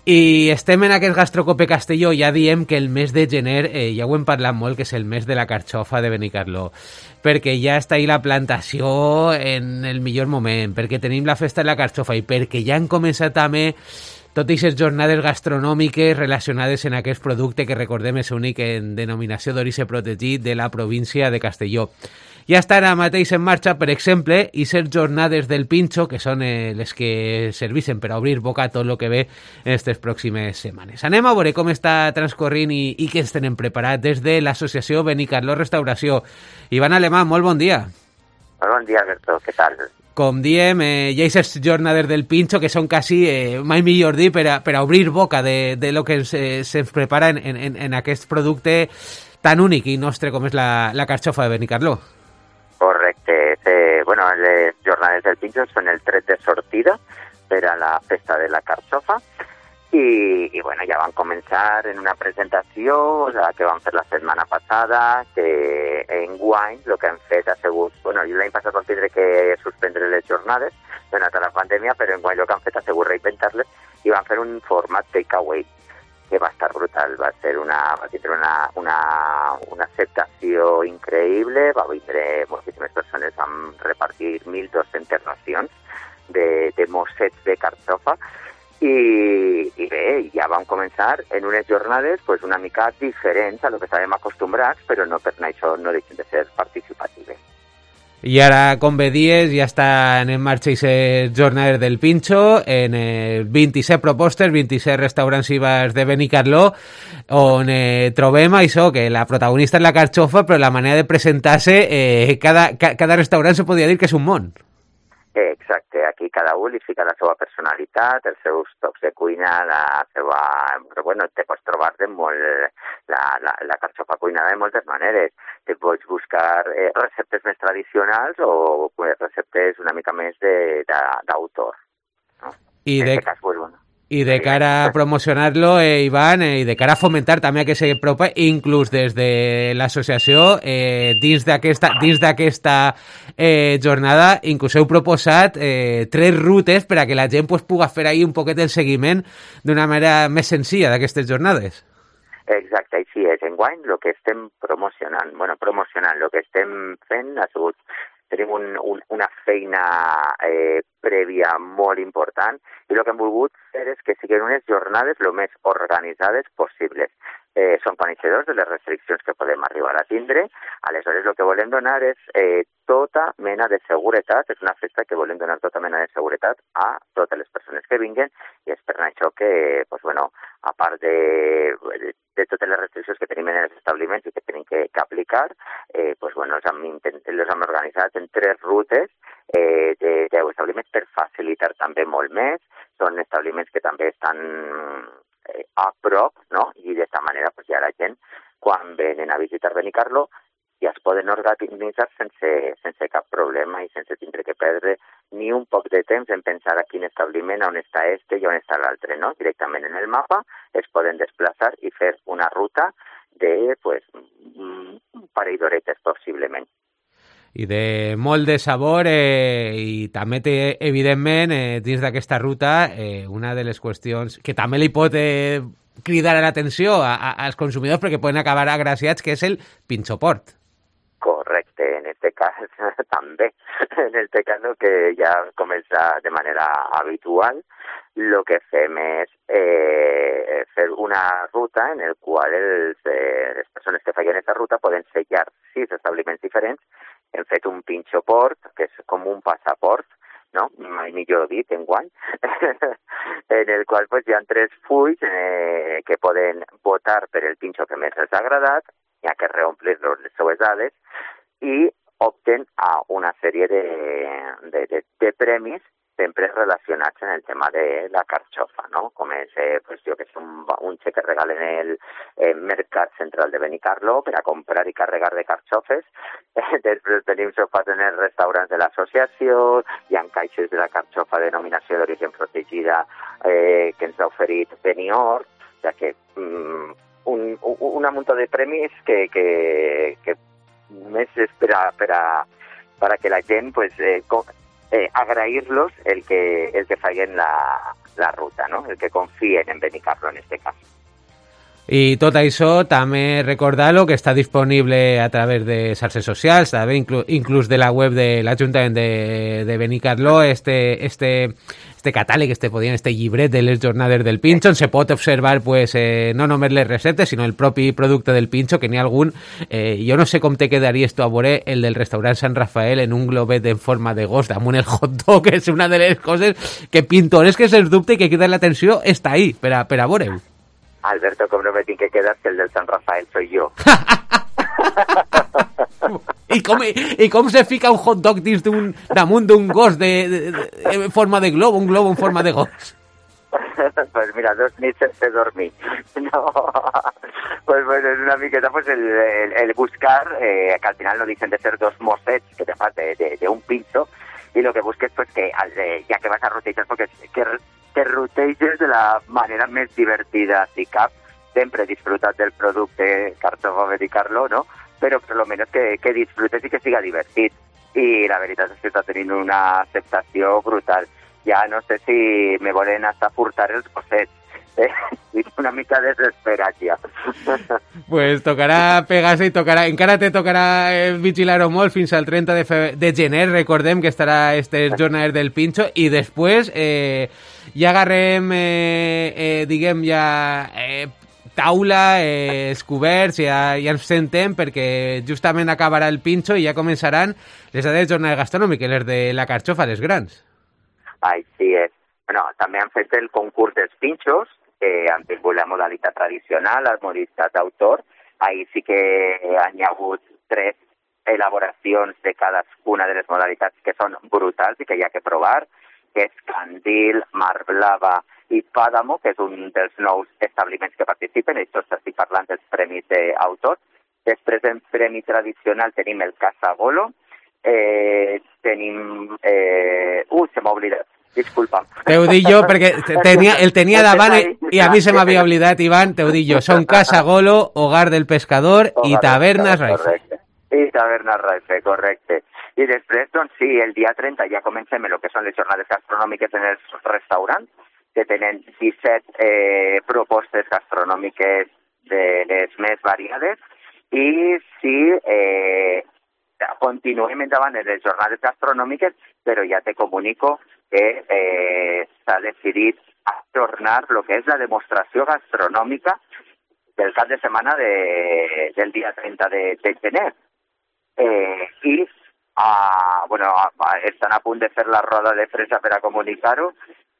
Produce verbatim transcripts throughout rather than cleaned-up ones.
I estem en aquest Gastrocope Castelló, ja diem que el mes de gener, eh, ja ho hem parlat molt, que és el mes de la carxofa de Benicarló, perquè ja està ahí la plantació en el millor moment, perquè tenim la festa de la carxofa i perquè ja han començat també totes aquestes jornades gastronòmiques relacionades en aquest producte que recordem és únic en denominació d'origen protegit de la província de Castelló. Ja estan ara mateix en marxa, per exemple, i ser jornades del pinxo, que són eh, les que servixen per a obrir boca tot el que ve en aquestes pròximes setmanes. Anem a veure com està transcorrint i, i què ens tenen preparat des de l'associació Benicarló Restauració. Ivan Alemán, molt bon dia. Molt bon dia, Alberto, què tal? Com diem, eh, hi ha aquestes jornades del pinxo que són quasi, eh, mai millor dir, per a, per a obrir boca de, de lo que se'ns se prepara en, en, en aquest producte tan únic i nostre com és la, la carxofa de Benicarló. Correcte. Eh, bueno, les jornades del pinxo són el tret de sortida per a la festa de la carxofa i, i bueno, ja van començar en una presentació la que vam fer la setmana passada, que enguany el que han fet ha sigut, bueno, l'any passat vam tindre que suspendre les jornades donat a la pandèmia, però enguany el que han fet ha sigut reinventar-les i van fer un format takeaway que va estar brutal, va ser una, va tindre una, una, una acceptació increïble, va vindre moltíssimes persones, vam repartir mil dos-centes racions de, de mossets de carxofa i, i bé, ja vam començar en unes jornades pues, una mica diferents a lo que estàvem acostumbrats, però no per això no deixen de ser participatives. I ara, com bé dies, ja estan en marxa aquestes jornades del pinxo en eh, vint-i-set propostes, vint-i-set restaurants i bars de Benicarló, on eh, trobem això, que la protagonista és la carxofa, però la manera de presentar-se, eh, cada, ca, cada restaurant se podria dir que és un món. Exacte, aquí cada un li fica la seva personalitat, els seus tocs de cuina, la seva... Però bueno, te pots trobar de molt... La, la, la carxofa cuinada de moltes maneres. Te pots buscar eh, receptes més tradicionals o pues, receptes una mica més d'autor. ¿No? I en de... este cas, pues, bueno, I de cara a promocionar-lo, eh, Ivan, eh, i de cara a fomentar també a que se propa, inclús des de l'associació, eh, dins d'aquesta dins d'aquesta eh, jornada, inclús heu proposat eh, tres rutes per a que la gent pues, pugui fer ahí un poquet el seguiment d'una manera més senzilla d'aquestes jornades. Exacte, així és. Enguany, el que estem promocionant, bueno, promocionant, el que estem fent ha sigut, tenim un, un, una feina eh, prèvia molt important i el que hem volgut fer és que siguin unes jornades el més organitzades possibles. Eh, som coneixedors de les restriccions que podem arribar a tindre, aleshores el que volem donar és eh, tota mena de seguretat, és una festa que volem donar tota mena de seguretat a totes les persones que vinguen i és per això que, pues, bueno, a part de, de, de totes les restriccions que tenim en els establiments i que tenim que, que aplicar, eh, pues, bueno, els hem, els hem organitzat en tres rutes eh, de deu establiments per facilitar també molt més. Són establiments que també estan eh, a prop, no? I d'aquesta manera pues, ja la gent, quan venen a visitar Benicarló, ja es poden organitzar sense, sense cap problema i sense tindre que perdre ni un poc de temps en pensar a quin establiment, on està este i on està l'altre, no? Directament en el mapa es poden desplaçar i fer una ruta de pues, un parell d'horetes possiblement. I de molt de sabor eh, i també té, evidentment, eh, dins d'aquesta ruta, eh, una de les qüestions que també li pot eh, cridar l'atenció a, a, als consumidors perquè poden acabar agraciats, que és el pinxoport. Correcte, en este cas també. En este cas que ja comença de manera habitual, el que fem és eh, fer una ruta en el qual els, eh, les persones que feien aquesta ruta poden sellar sis establiments diferents. Hem fet un pinxoport, que és com un passaport, no? Mai millor dit, enguany, en el qual pues, hi ha tres fulls eh, que poden votar per el pinxo que més els ha agradat, hi ha que reomplir les seues dades, i opten a una sèrie de, de, de, de premis sempre relacionats en el tema de la carxofa, no? Com és, eh, pues, jo que sé, un, un xec que regalen el eh, Mercat Central de Benicarló per a comprar i carregar de carxofes. Eh, després tenim sopars en els restaurants de l'associació, hi ha caixes de la carxofa de denominació d'origen protegida eh, que ens ha oferit Beniort, ja que mm, un, un, una muntó de premis que, que, que més és per a, per a, per a que la gent pues, eh, com, Eh, agrair-los el que, el que feien la, la ruta, no? El que confien en Benicarló en este caso. I tot això també recordar-lo que està disponible a través de xarxes socials, també inclús, inclús de la web de l'Ajuntament de, de Benicarló, este, este, este catàleg, este, podien, este llibret de les jornades del pincho, on se pot observar pues, eh, no només les receptes, sinó el propi producte del pincho, que n'hi ha algun, eh, jo no sé com te quedaria esto a veure, el del restaurant Sant Rafael en un globet en forma de gos damunt el hot dog, que és una de les coses que pintores que se'ls dubte i que crida l'atenció està ahí, per a, per a veure-ho. Alberto, com no me tinc que quedar, que el del San Rafael soy yo. I com, i com se fica un hot dog dins d'un, damunt d'un gos de, de, de, en forma de globo, un globo en forma de gos? Pues mira, dos nits sense dormir. No, pues bueno, es una miqueta pues el, el, el buscar, eh, que al final no dicen de ser dos mossets que te fas de, de, de un pincho, y lo que busques pues que al, eh, ya que vas a rotejar, porque que que roteges de la manera més divertida si cap, sempre disfrutat del producte Carxofa Benicarló, no? Però per lo menos que, que disfrutes i que siga divertit. I la veritat és que està tenint una acceptació brutal. Ja no sé si me volen hasta furtar els gossets. Eh? Una mica desesperat ja. Pues tocarà pegar-se i tocarà, encara te tocarà eh, vigilar-ho molt fins al trenta de, fe... de gener, recordem que estarà aquestes jornades del pincho, i després eh, ja agarrem, eh, eh, diguem, ja eh, taula, eh, escoberts, ja, ja ens sentem perquè justament acabarà el pincho i ja començaran les altres jornades gastronòmiques, les de la carxofa, les grans. Ai, sí, és. Bueno, també han fet el concurs dels pinxos, que han tingut la modalitat tradicional, la modalitat d'autor. Ahí sí que han hagut tres elaboracions de cadascuna de les modalitats que són brutals i que hi ha que provar, que és Candil, Mar Blava i Pàdamo, que és un dels nous establiments que participen, i tots estic parlant dels premis d'autor. Després, en premi tradicional, tenim el Casa Golo, eh, tenim... Eh... Uh, se m'ha oblidat. Disculpa. Te ho dic jo perquè tenia, el tenia davant i, i a mi se m'havia oblidat, Ivan, te ho dic jo. Són Casa Golo, Hogar del Pescador i Tavernes Raife. I Tavernes Raife, correcte. I després, doncs sí, el dia trenta ja comencem el que són les jornades gastronòmiques en els restaurants, que tenen disset eh, propostes gastronòmiques de les més variades, i sí, eh, continuem endavant en les jornades gastronòmiques, però ja te comunico que eh, s'ha decidit ajornar el que és la demostració gastronòmica del cap de setmana de, del dia trenta de, de gener. Eh, I ah, bueno, estan a punt de fer la roda de premsa per a comunicar-ho,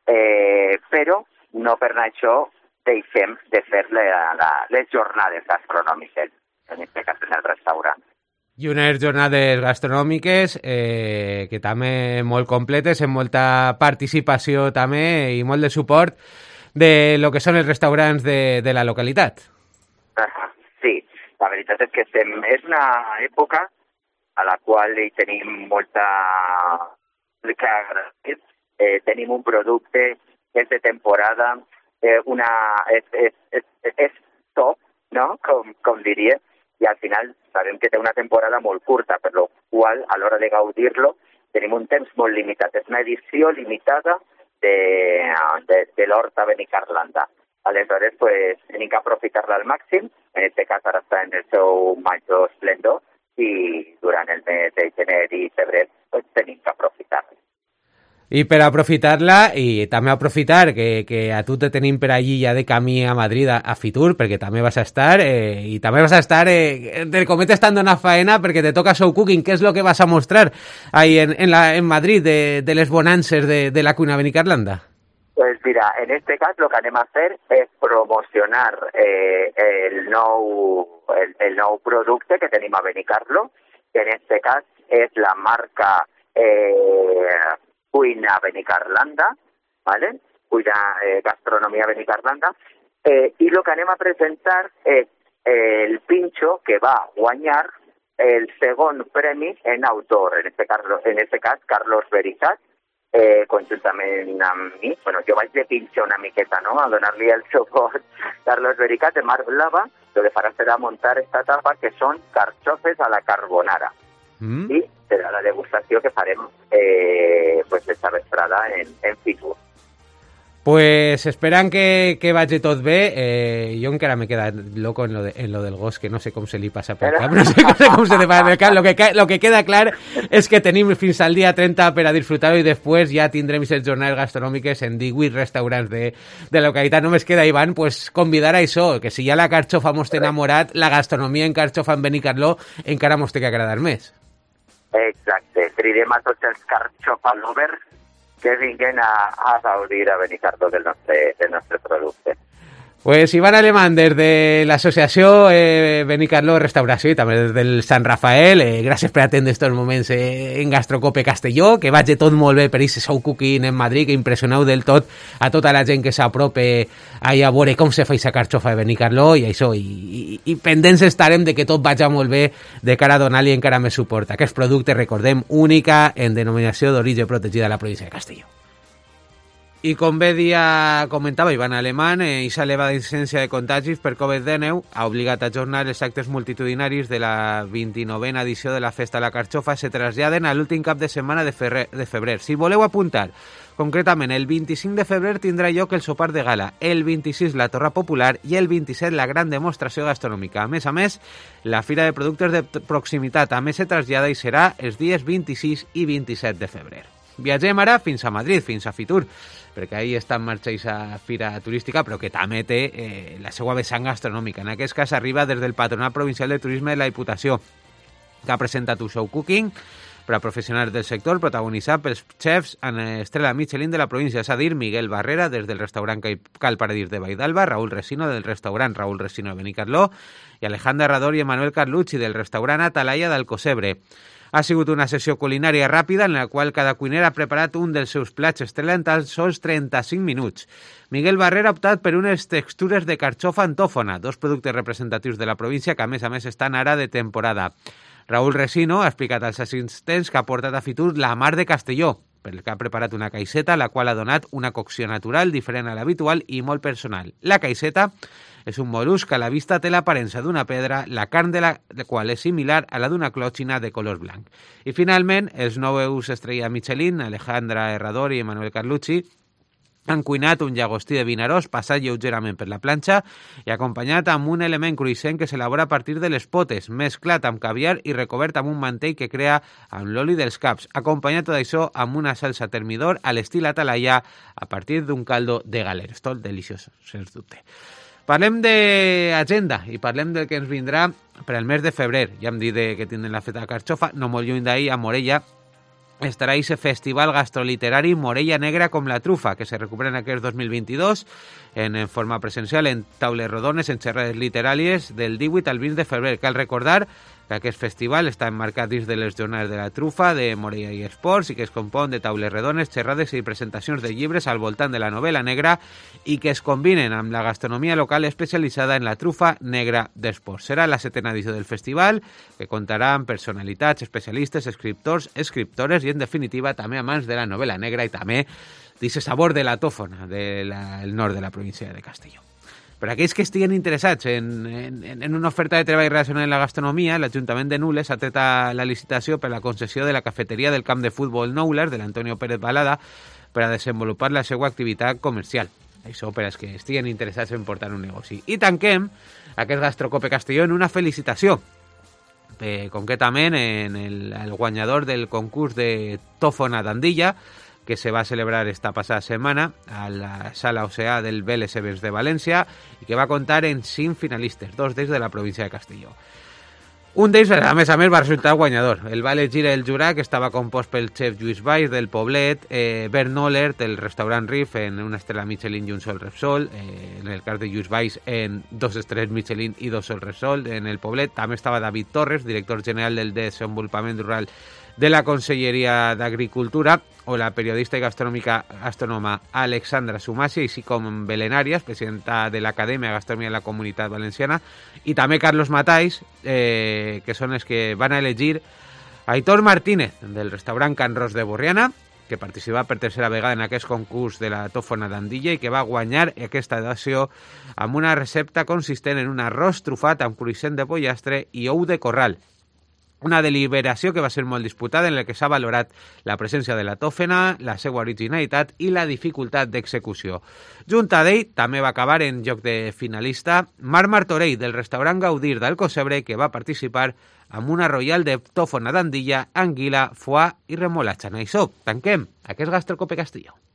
eh, però no per anar això deixem de fer la, la, les jornades gastronòmiques, en aquest cas en el restaurant. I unes jornades gastronòmiques eh, que també molt completes, amb molta participació també i molt de suport de lo que són els restaurants de, de la localitat. Sí, la veritat és que estem, és una època a la qual hi tenim molta... que agrair. Eh, tenim un producte que és de temporada, eh, una, és, és, és, és top, no? Com, com diria, i al final sabem que té una temporada molt curta, per la qual a l'hora de gaudir-lo tenim un temps molt limitat. És una edició limitada de, de, de l'Horta Benicarlanda. Aleshores, pues, tenim que aprofitar-la al màxim. En aquest cas ara està en el seu major esplendor i durant el mes de gener i febrer pues, tenim que aprofitar-la. I per aprofitar-la, i també aprofitar que, que a tu te tenim per allí ja de camí a Madrid a, a Fitur, perquè també vas a estar, eh, i també vas a estar, eh, del comet estant una faena, perquè te toca show cooking. Què és el que vas a mostrar ahí en, en, la, en Madrid de, de les bonances de, de la cuina benicarlanda? Pues mira, en este cas lo que anem a fer és promocionar eh, el, nou, el, el nou producte que tenim a Benicarló, que en este cas és la marca... Eh, Cuina Benicarlanda, ¿vale? Cuina eh, Gastronomia Benicarlanda, eh, i el que anem a presentar és eh, el pincho que va guanyar el segon premi en autor, en este, Carlos, en este cas Carlos Veritat, eh, conjuntament amb mi. Bueno, jo vaig de pinxo una miqueta, no?, a donar-li el suport. Carlos Veritat, de Mar Blava, el que farà serà muntar esta tapa que són carxofes a la carbonara. Mm. I serà la degustació que farem eh, pues esta vesprada en, en Fitur. Pues esperan que, que vagi tot bé. Eh, jo encara me queda loco en lo, de, en lo del gos, que no sé com se li passa pel cap. No sé, no sé com se li passa pel cap. Lo que, lo que queda clar és que tenim fins al dia trenta per a disfrutar-ho i després ja tindrem les jornades gastronòmiques en divuit restaurants de, de localitat. Només queda, Ivan, pues, convidar a això, que si ja la carxofa mos té enamorat, la gastronomia en carxofa en Benicarló encara mos té que agradar més. Exacte. Cridem a tots els carxofa lovers que vinguen a, a gaudir a Benicarló del nostre, del nostre producte. Pues Iván Alemán, des de l'associació eh, Benicarló Restauració i també des del Sant Rafael, eh, gràcies per atendre estos moments eh, en Gastrocope Castelló, que vagi tot molt bé per aquest show cooking en Madrid, que impressioneu del tot a tota la gent que s'aprope ahí a veure com se fa aquesta carxofa de Benicarló i això, i, i, i pendents estarem de que tot vagi molt bé de cara a donar-li encara més suport. Aquest producte, recordem, única en denominació d'origen protegida a la província de Castelló. I com bé dia comentava Iván Alemán, eh, aquesta elevada incidència de contagis per covid dinou ha obligat a ajornar els actes multitudinaris de la vint-i-novena edició de la Festa de la Carxofa, se traslladen a l'últim cap de setmana de febrer, de febrer. Si voleu apuntar, concretament el vint-i-cinc de febrer tindrà lloc el sopar de gala, el vint-i-sis la torra popular i el vint-i-set la gran demostració gastronòmica. A més a més, la Fira de Productes de Proximitat també se trasllada i serà els dies vint-i-sis i vint-i-set de febrer. Viatgem ara fins a Madrid, fins a Fitur, perquè ahí està en marxa aquesta fira turística, però que també té eh, la seva vessant gastronòmica. En aquest cas arriba des del Patronat Provincial de Turisme de la Diputació, que ha presentat un show cooking per a professionals del sector, protagonitzat pels xefs en estrella Michelin de la província, és a dir, Miguel Barrera, des del restaurant Cal Paradís de Valldarba, Raúl Resino, del restaurant Raúl Resino de Benicarló, i Alejandra Herrador i Emanuel Carlucci, del restaurant Atalaya d'Alcocebre. Ha sigut una sessió culinària ràpida en la qual cada cuiner ha preparat un dels seus plats estrella en tan sols trenta-cinc minuts. Miguel Barrera ha optat per unes textures de carxofa en tòfona, dos productes representatius de la província que a més a més estan ara de temporada. Raúl Resino ha explicat als assistents que ha portat a Fitur la mar de Castelló, per el que ha preparat una caixeta, la qual ha donat una cocció natural, diferent a l'habitual i molt personal. La caixeta és un mol·lusc que a la vista té l'aparença d'una pedra, la carn de la qual és similar a la d'una clòtxina de color blanc. I finalment, els nous estrella Michelin, Alejandra Herrador i Emanuel Carlucci, han cuinat un llagostí de vinaròs passat lleugerament per la planxa i acompanyat amb un element cruixent que s'elabora a partir de les potes, mesclat amb caviar i recobert amb un mantell que crea amb l'oli dels caps, acompanyat tot això amb una salsa termidor a l'estil Atalaya a partir d'un caldo de galeres. Tot deliciós, sens dubte. Parlem d'agenda i parlem del que ens vindrà per al mes de febrer. Ja hem dit que tindrem la feta de carxofa, no molt lluny d'ahir, a Morella, estarà aquest festival gastroliterari Morella Negra com la trufa, que se recupera en aquest dos mil vint-i-dos en, en forma presencial en taules rodones, en xerrades literàries del divuit al vint de febrer. Cal recordar que aquest festival està emmarcat dins de les jornades de la trufa de Morella i Esports i que es compon de taules redones, xerrades i presentacions de llibres al voltant de la novel·la negra i que es combinen amb la gastronomia local especialitzada en la trufa negra d'Esports. Serà la setena edició del festival, que comptarà amb personalitats, especialistes, escriptors, escriptores i, en definitiva, també amants de la novel·la negra i també d'aquest sabor de la tòfona del nord de la província de Castelló. Per aquells que estiguen interessats en, en, en una oferta de treball relacionada amb la gastronomia, l'Ajuntament de Nules ha tret la licitació per la concessió de la cafeteria del camp de futbol Noules de l'Antonio Pérez Balada per a desenvolupar la seva activitat comercial. Això per als que estiguen interessats en portar un negoci. I tanquem aquest Gastrocope Castelló en una felicitació. Eh, concretament en el, el guanyador del concurs de tòfona d'Andilla, que se va celebrar esta passada setmana a la Sala Oceà del Vélez Events de València i que va comptar en cinc finalistes, dos d'ells de la província de Castelló. Un d'ells, a més a més, va resultar guanyador. El va elegir el jurat, que estava compost pel xef Lluís Valls del Poblet, eh, Bert Nollert, el restaurant Riff, en una estrella Michelin i un sol Repsol, eh, en el cas de Lluís Valls, en dos estrelles Michelin i dos sol Repsol, en el Poblet. També estava David Torres, director general del Desenvolupament Rural de la Conselleria d'Agricultura, o la periodista i gastronòmica gastronoma Alexandra Sumasi, així com Belén Arias, presidenta de l'Acadèmia de Gastronomia de la Comunitat Valenciana, i també Carlos Matais, eh, que són els que van a elegir Aitor Martínez, del restaurant Can Ros de Borriana, que participa per tercera vegada en aquest concurs de la tòfona d'Andilla i que va guanyar aquesta edició amb una recepta consistent en un arròs trufat amb cruixent de pollastre i ou de corral. Una deliberació que va ser molt disputada en la que s'ha valorat la presència de la tòfena, la seva originalitat i la dificultat d'execució. Junt a d'ell també va acabar en joc de finalista Marc Martorell, del restaurant Gaudir d'Alcocebre, que va participar amb una royal de tòfona d'andilla, anguila, foie i remolatxa. En això tanquem aquest Gastrocope Castelló.